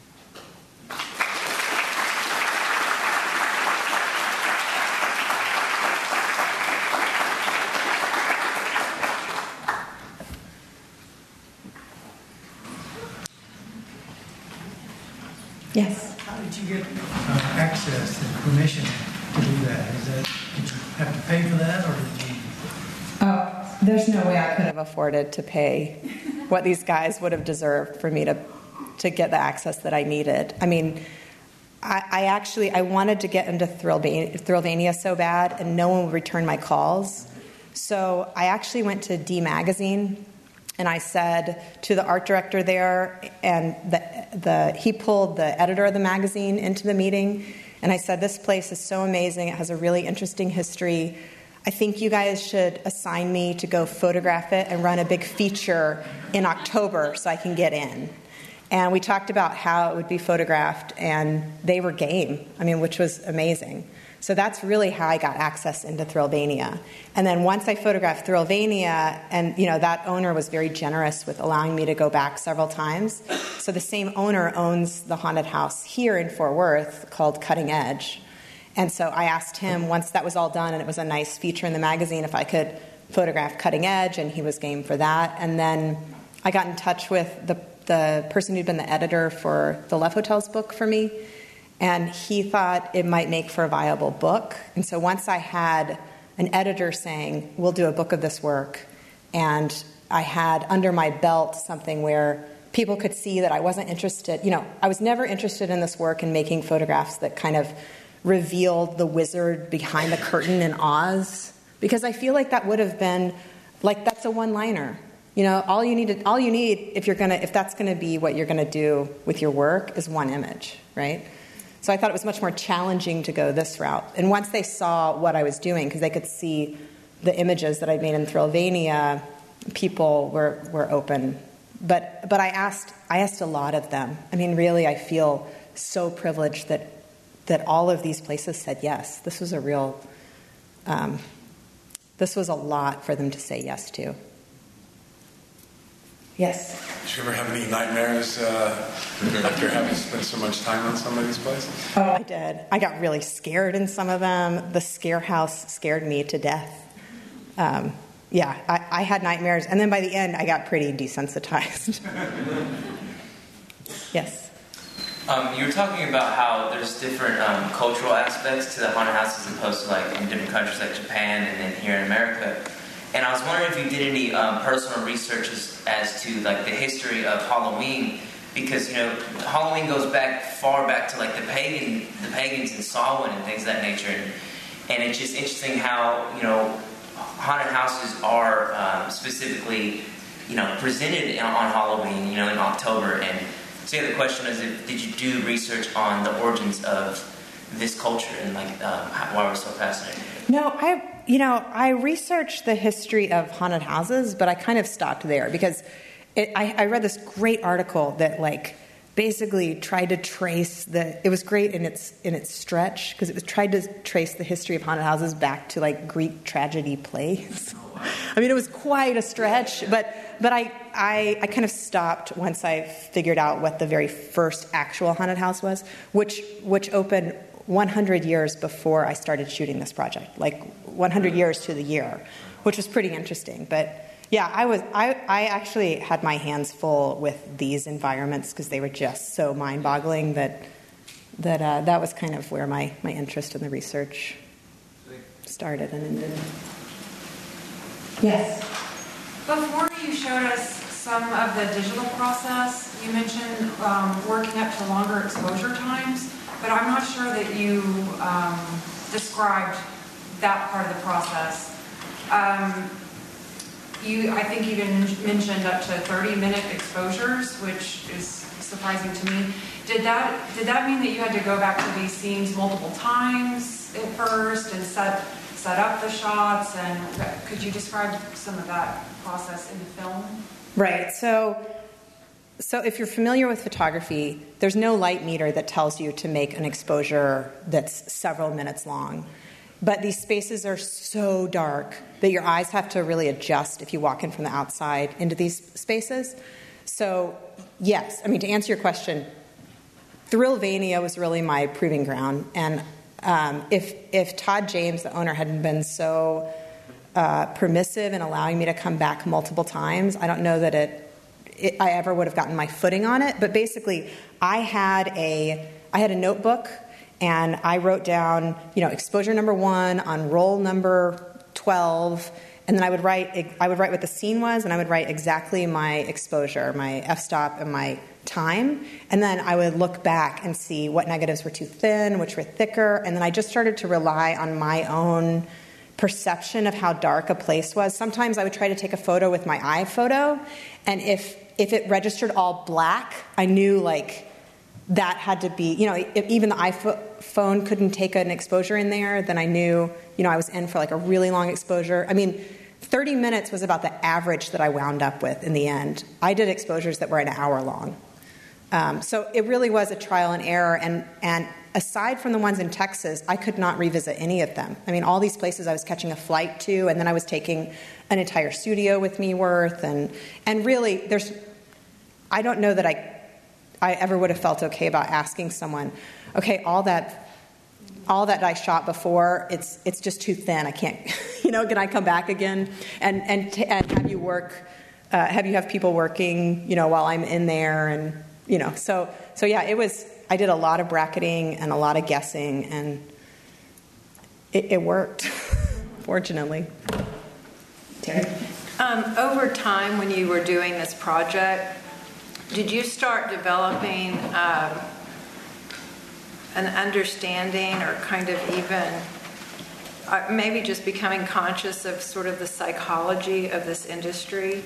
Yes. How did you get uh, access and permission to do that? Is that, did you have to pay for that, or did you? Oh, there's no way I could have afforded to pay what these guys would have deserved for me to to get the access that I needed. I mean, I, I actually I wanted to get into Thrillvania, Thrillvania so bad, and no one would return my calls. So I actually went to D Magazine. And I said to the art director there, and the, the, he pulled the editor of the magazine into the meeting, and I said, this place is so amazing. It has a really interesting history. I think you guys should assign me to go photograph it and run a big feature in October so I can get in. And we talked about how it would be photographed, and they were game, I mean, which was amazing. So that's really how I got access into Thrillvania. And then once I photographed Thrillvania, and you know that owner was very generous with allowing me to go back several times. So the same owner owns the haunted house here in Fort Worth called Cutting Edge. And so I asked him, once that was all done and it was a nice feature in the magazine, if I could photograph Cutting Edge, and he was game for that. And then I got in touch with the, the person who'd been the editor for the Love Hotels book for me. And he thought it might make for a viable book. And so once I had an editor saying, we'll do a book of this work, and I had under my belt something where people could see that I wasn't interested, you know, I was never interested in this work and making photographs that kind of revealed the wizard behind the curtain in Oz, because I feel like that would have been, like, that's a one-liner. You know, all you need, to, all you need if you're gonna, if that's gonna be what you're gonna do with your work is one image, right? So I thought it was much more challenging to go this route. And once they saw what I was doing, because they could see the images that I'd made in Thrillvania, people were, were open. But but I asked I asked a lot of them. I mean, really, I feel so privileged that that all of these places said yes. This was a real, um, this was a lot for them to say yes to. Yes. Did you ever have any nightmares uh, after having spent so much time on some of these places? Oh, I did. I got really scared in some of them. The scare house scared me to death. Um, yeah, I, I had nightmares. And then by the end, I got pretty desensitized. Yes. Um, you were talking about how there's different um, cultural aspects to the haunted houses as opposed to like in different countries like Japan and then here in America. And I was wondering if you did any um, personal research as, as to like the history of Halloween, because you know Halloween goes back far back to like the pagan, the pagans in Samhain and things of that nature, and, and it's just interesting how you know haunted houses are um, specifically you know presented on Halloween, you know in October. And so yeah, the question is, if, did you do research on the origins of this culture and like um, how, why we're so fascinated? No, I you know I researched the history of haunted houses, but I kind of stopped there because it, I, I read this great article that like basically tried to trace the. It was great in its in its stretch because it was tried to trace the history of haunted houses back to like Greek tragedy plays. I mean, it was quite a stretch, but but I, I I kind of stopped once I figured out what the very first actual haunted house was, which which opened one hundred years before I started shooting this project, like one hundred years to the year, which was pretty interesting. But yeah, I was I, I actually had my hands full with these environments because they were just so mind-boggling that that uh, that was kind of where my, my interest in the research started and ended. Yes. Before you showed us some of the digital process, you mentioned um, working up to longer exposure times, but I'm not sure that you um, described that part of the process. Um, you, I think you even mentioned up to thirty minute exposures, which is surprising to me. Did that did that mean that you had to go back to these scenes multiple times at first and set set up the shots? And could you describe some of that process in the film? Right. So, so if you're familiar with photography, there's no light meter that tells you to make an exposure that's several minutes long. But these spaces are so dark that your eyes have to really adjust if you walk in from the outside into these spaces. So, yes, I mean, to answer your question, Thrillvania was really my proving ground. And um, if if Todd James, the owner, hadn't been so uh, permissive in allowing me to come back multiple times, I don't know that it, it I ever would have gotten my footing on it. But basically, I had a I had a notebook. And I wrote down, you know, exposure number one on roll number twelve, and then I would write, I would write what the scene was, and I would write exactly my exposure, my f-stop, and my time. And then I would look back and see what negatives were too thin, which were thicker, and then I just started to rely on my own perception of how dark a place was. Sometimes I would try to take a photo with my iPhoto, and if if it registered all black, I knew like. That had to be, you know, if even the iPhone couldn't take an exposure in there, then I knew, you know, I was in for like a really long exposure. I mean, thirty minutes was about the average that I wound up with in the end. I did exposures that were an hour long. Um, so it really was a trial and error. And, and aside from the ones in Texas, I could not revisit any of them. I mean, all these places I was catching a flight to, and then I was taking an entire studio with me worth. And, and really, there's, I don't know that I... I ever would have felt okay about asking someone, okay, all that, all that I shot before, it's it's just too thin. I can't, you know, can I come back again and and, t- and have you work, uh, have you have people working, you know, while I'm in there, and you know, so so yeah, it was. I did a lot of bracketing and a lot of guessing, and it, it worked, fortunately. Terry? Um, over time, when you were doing this project, did you start developing um, an understanding or kind of even uh, maybe just becoming conscious of sort of the psychology of this industry?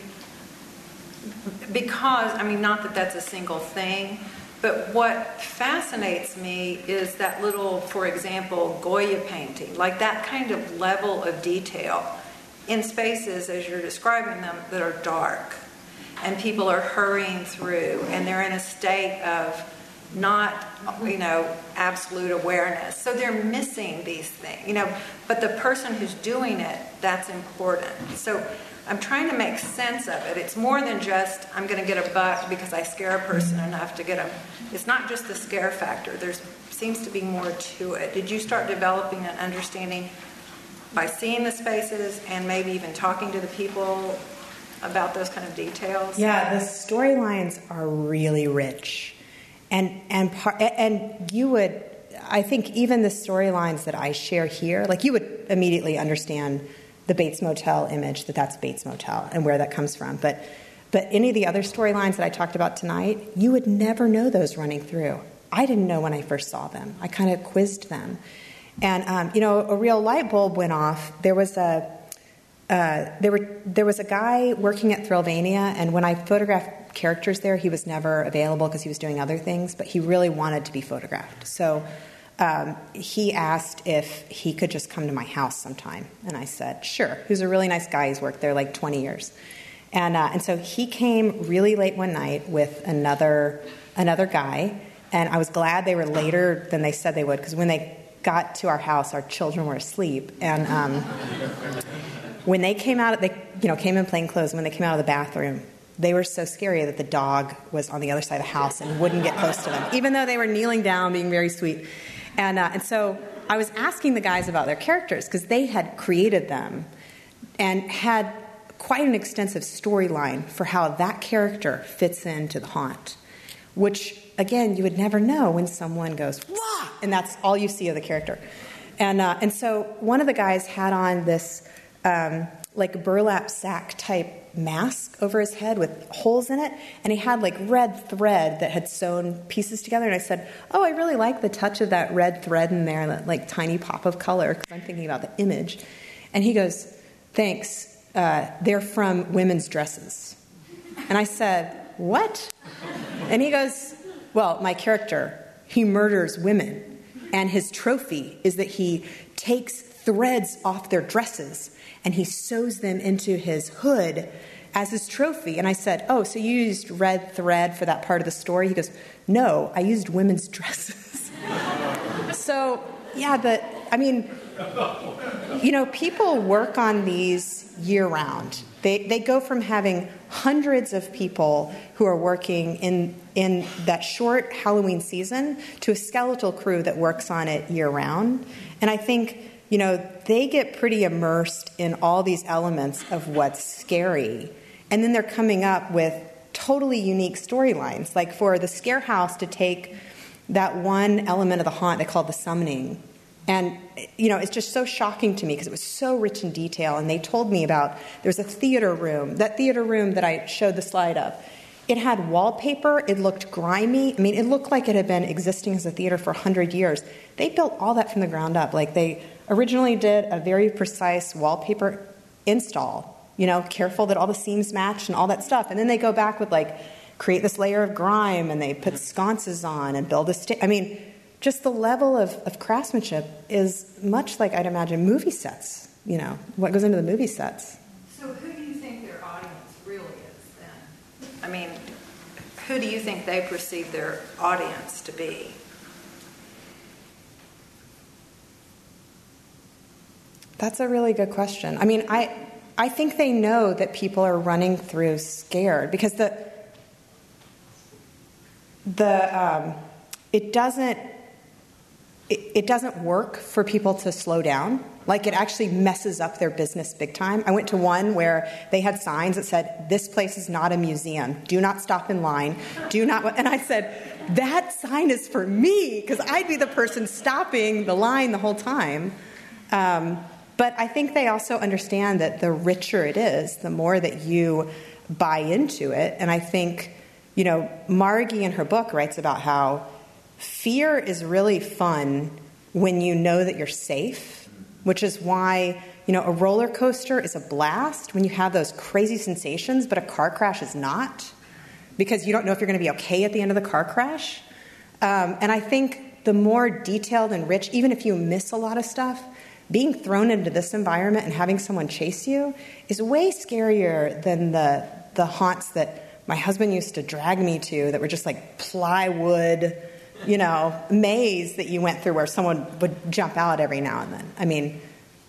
Because, I mean, not that that's a single thing, but what fascinates me is that little, for example, Goya painting, like that kind of level of detail in spaces, as you're describing them, that are dark. And people are hurrying through, and they're in a state of not, you know, absolute awareness. So they're missing these things, you know. But the person who's doing it, that's important. So I'm trying to make sense of it. It's more than just, I'm going to get a buck because I scare a person enough to get them. It's not just the scare factor. There seems to be more to it. Did you start developing an understanding by seeing the spaces and maybe even talking to the people about those kind of details? Yeah, the storylines are really rich, and and par- and you would, I think, even the storylines that I share here, like you would immediately understand the Bates Motel image, that that's Bates Motel and where that comes from. But but any of the other storylines that I talked about tonight, you would never know those running through. I didn't know when I first saw them. I kind of quizzed them, and um, you know, a real light bulb went off. There was a. Uh, there were there was a guy working at Thrillvania, and when I photographed characters there, he was never available because he was doing other things, but he really wanted to be photographed. So um, he asked if he could just come to my house sometime. And I said, sure. He was a really nice guy. He's worked there like twenty years. And uh, and so he came really late one night with another another guy. And I was glad they were later than they said they would, because when they got to our house, our children were asleep. And um, when they came out, they you know came in plain clothes. When they came out of the bathroom, they were so scary that the dog was on the other side of the house and wouldn't get close to them, even though they were kneeling down, being very sweet. And uh, and so I was asking the guys about their characters, because they had created them and had quite an extensive storyline for how that character fits into the haunt, which, again, you would never know when someone goes, wah, and that's all you see of the character. And uh, and so one of the guys had on this um, like burlap sack type mask over his head with holes in it, and he had like red thread that had sewn pieces together. And I said, oh, I really like the touch of that red thread in there, that like tiny pop of color, because I'm thinking about the image. And he goes, thanks, uh, they're from women's dresses. And I said, what? And he goes, well, my character, he murders women, and his trophy is that he takes threads off their dresses and he sews them into his hood as his trophy. And I said, oh, so you used red thread for that part of the story? He goes, no, I used women's dresses. So, yeah, the, I mean, you know, people work on these year-round. They they go from having hundreds of people who are working in in that short Halloween season to a skeletal crew that works on it year-round. And I think, you know, they get pretty immersed in all these elements of what's scary. And then they're coming up with totally unique storylines. Like for the Scare House to take that one element of the haunt they called the summoning. And, you know, it's just so shocking to me because it was so rich in detail. And they told me about, there was a theater room, that theater room that I showed the slide of. It had wallpaper. It looked grimy. I mean, it looked like it had been existing as a theater for one hundred years. They built all that from the ground up. Like they originally did a very precise wallpaper install, you know, careful that all the seams match and all that stuff. And then they go back with like, create this layer of grime, and they put sconces on and build a sta- I mean, just the level of, of craftsmanship is much like I'd imagine movie sets, you know, what goes into the movie sets. So who do you think their audience really is then? I mean, who do you think they perceive their audience to be? That's a really good question. I mean, I I think they know that people are running through scared because the the um, it doesn't it, it doesn't work for people to slow down. Like it actually messes up their business big time. I went to one where they had signs that said, "This place is not a museum. Do not stop in line. Do not." And I said, "That sign is for me," because I'd be the person stopping the line the whole time. Um, But I think they also understand that the richer it is, the more that you buy into it. And I think, you know, Margie in her book writes about how fear is really fun when you know that you're safe, which is why, you know, a roller coaster is a blast when you have those crazy sensations, but a car crash is not, because you don't know if you're going to be okay at the end of the car crash. Um, and I think the more detailed and rich, even if you miss a lot of stuff, being thrown into this environment and having someone chase you is way scarier than the the haunts that my husband used to drag me to that were just like plywood, you know, maze that you went through where someone would jump out every now and then. I mean,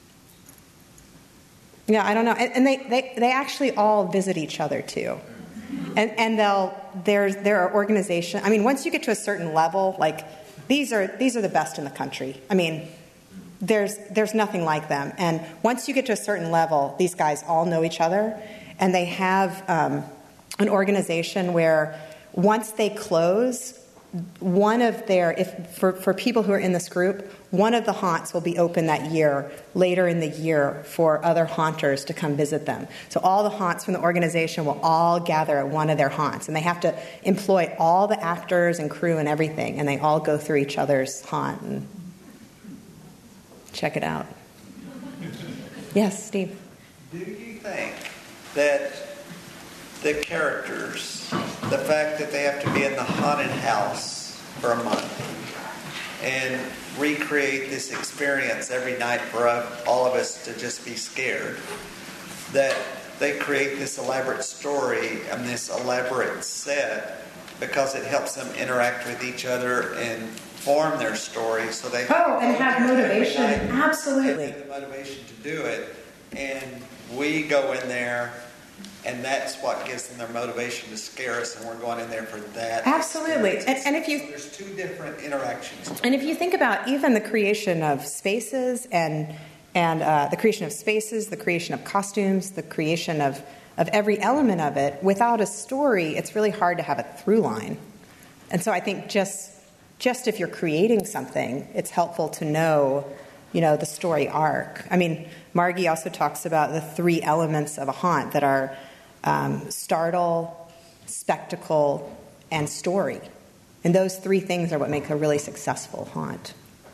yeah, I don't know. And, and they, they, they actually all visit each other too. And and they'll there's there are organizations. I mean, once you get to a certain level, like these are these are the best in the country. I mean, There's there's nothing like them. And once you get to a certain level, these guys all know each other. And they have um, an organization where once they close, one of their, if for, for people who are in this group, one of the haunts will be open that year, later in the year, for other haunters to come visit them. So all the haunts from the organization will all gather at one of their haunts. And they have to employ all the actors and crew and everything. And they all go through each other's haunt and check it out. Yes, Steve. Do you think that the characters, the fact that they have to be in the haunted house for a month, and recreate this experience every night for all of us to just be scared, that they create this elaborate story and this elaborate set because it helps them interact with each other and form their story so they oh and have motivation. Absolutely, have the motivation to do it. And we go in there, and that's what gives them their motivation to scare us, and we're going in there for that. Absolutely. And, and if you so there's two different interactions. And if you think about even the creation of spaces and and uh, the creation of spaces, the creation of costumes, the creation of of every element of it, without a story, it's really hard to have a through line. And so I think just just if you're creating something, it's helpful to know, you know, the story arc. I mean, Margie also talks about the three elements of a haunt that are um, startle, spectacle, and story. And those three things are what make a really successful haunt.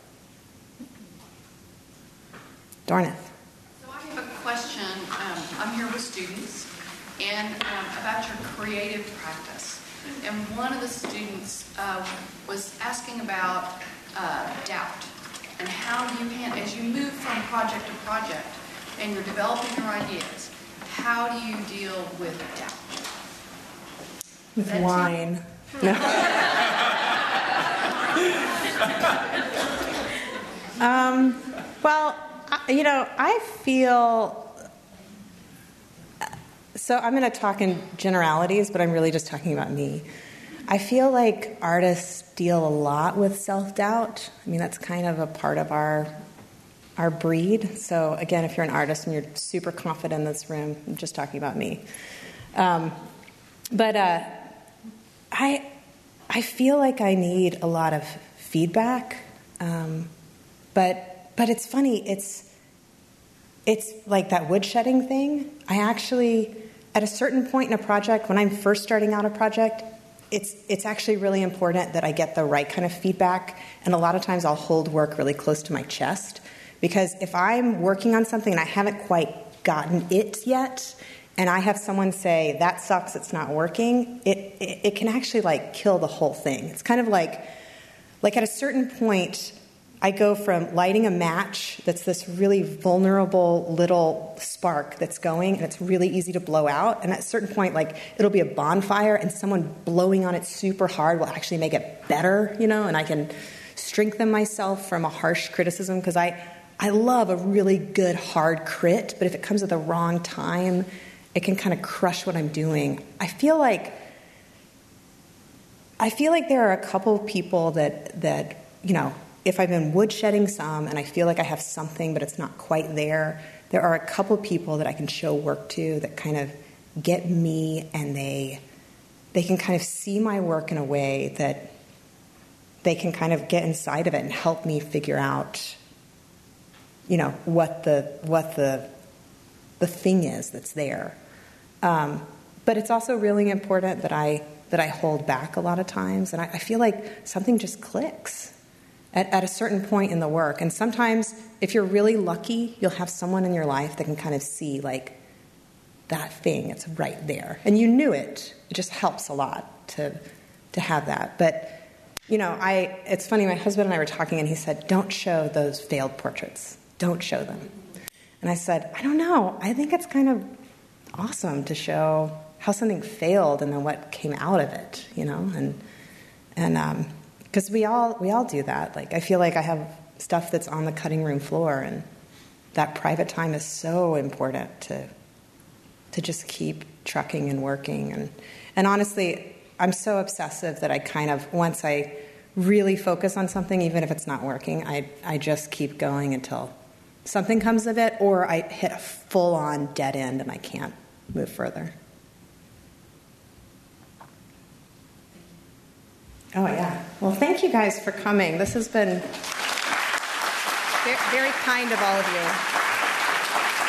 Dornith. So I have a question. Um, I'm here with students, and um, about your creative practice. And one of the students uh, was asking about uh, doubt. And how do you handle, as you move from project to project and you're developing your ideas, how do you deal with doubt? With That's wine. No. um, well, you know, I feel... So I'm going to talk in generalities, but I'm really just talking about me. I feel like artists deal a lot with self-doubt. I mean, that's kind of a part of our our breed. So again, if you're an artist and you're super confident in this room, I'm just talking about me. Um, but uh, I I feel like I need a lot of feedback. Um, but but it's funny. It's it's like that woodshedding thing. I actually, at a certain point in a project, when I'm first starting out a project, It's it's actually really important that I get the right kind of feedback, and a lot of times I'll hold work really close to my chest, because if I'm working on something and I haven't quite gotten it yet, and I have someone say, that sucks, it's not working, it, it, it can actually like kill the whole thing. It's kind of like, like at a certain point, I go from lighting a match that's this really vulnerable little spark that's going, and it's really easy to blow out. And at a certain point, like, it'll be a bonfire, and someone blowing on it super hard will actually make it better, you know, and I can strengthen myself from a harsh criticism, because I, I love a really good hard crit, but if it comes at the wrong time, it can kind of crush what I'm doing. I feel like, I feel like there are a couple people that, that, you know, if I've been woodshedding some and I feel like I have something but it's not quite there, there are a couple people that I can show work to that kind of get me, and they they can kind of see my work in a way that they can kind of get inside of it and help me figure out, you know, what the what the the thing is that's there. Um, but it's also really important that I that I hold back a lot of times, and I, I feel like something just clicks At, at a certain point in the work. And sometimes, if you're really lucky, you'll have someone in your life that can kind of see, like, that thing. It's right there. And you knew it. It just helps a lot to to have that. But, you know, I it's funny, my husband and I were talking, and he said, don't show those failed portraits. Don't show them. And I said, I don't know. I think it's kind of awesome to show how something failed and then what came out of it, you know? And, and, um... Because we all we all do that. Like, I feel like I have stuff that's on the cutting room floor, and that private time is so important to to just keep trucking and working. And and honestly, I'm so obsessive that I kind of, once I really focus on something, even if it's not working, I I just keep going until something comes of it, or I hit a full-on dead end and I can't move further. Oh, yeah. Well, thank you guys for coming. This has been very, very kind of all of you.